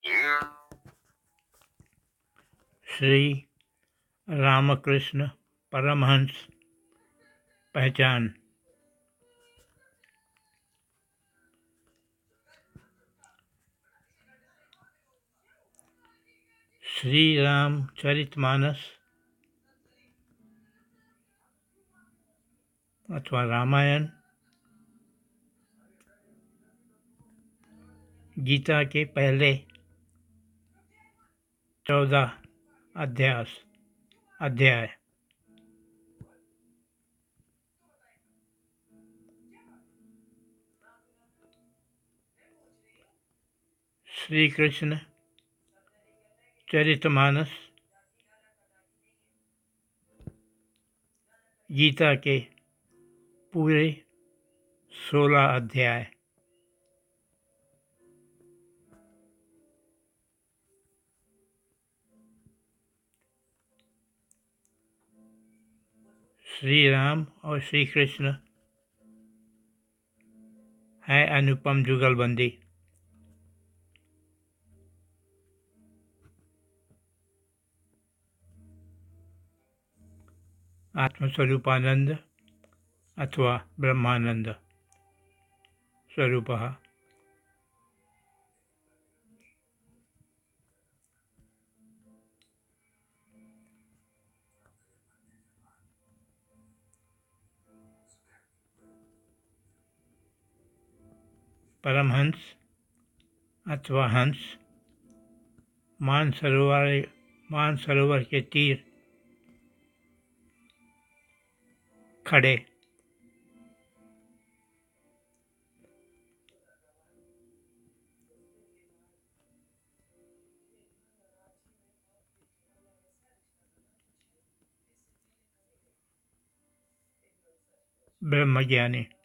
श्री रामकृष्ण परमहंस पहचान। श्री रामचरितमानस अथवा रामायण गीता के पहले 14 अध्याय। श्री कृष्ण चरितमानस गीता के पूरे 16 अध्याय। श्री राम और श्री कृष्ण है अनुपम जुगलबंदी। आत्मस्वरूपानंद अथवा ब्रह्मानंद स्वरूपः। परमहंस अथवा हंस मानसरोवर के तीर खड़े ब्रह्मज्ञानी।